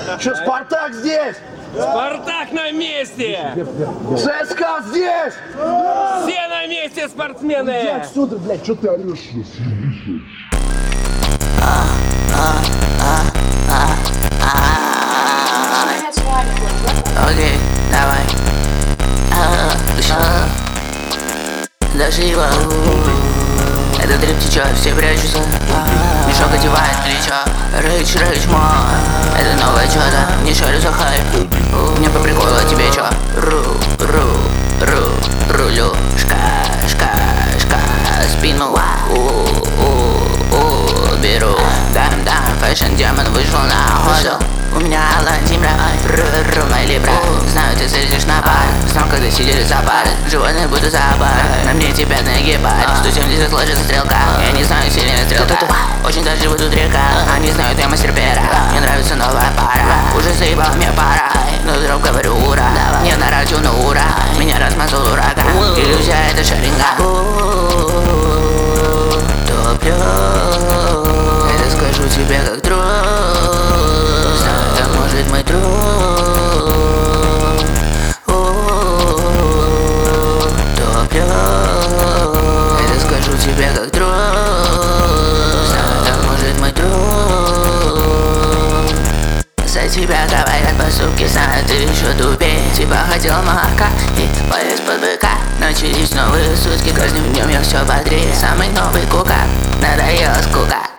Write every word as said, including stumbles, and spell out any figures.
Что, Спартак здесь? Спартак на месте! ЦСКА здесь! Все на месте, спортсмены! Отсюда, блядь, что ты орешь? Окей, давай. Даже его. Этот рэп течет, все прячутся. Мешок одевает плечо. Рыч, рыч, мой. Это новое чудо, не шарю за хайп. Мне по приколу, а тебе чё? Ру, ру, ру, рулю. Шка, шка, шка, спину. У, у, у, беру. Дам, дам, фэшн демон вышел на охоту. У меня Алантимра, рума либра. Знаю, ты следишь на бар. Знал, когда сидели за парой. Животные буду за бар. На мне тебя нагибать. сто семьдесят ложится стрелка. Я не знаю, сильная стрелка. Очень даже живу тут река. Они знают, я мастер пера. Мне нравится новая пара. Уже заебал, мне пора. Но вдруг говорю ура. Не на радио, но ура. Меня размазал ураган. Иллюзия, это шаринга. Топлю. Это скажу тебе как друг. Мой друг, топлю. Это скажу тебе как друг. Так может мой друг. За тебя говорят поступки, знаю, ты еще тупее. Типа хотел молока и полез под быка. Начались новые сутки, каждым днем я все бодрее. Самый новый кука, надоела скука.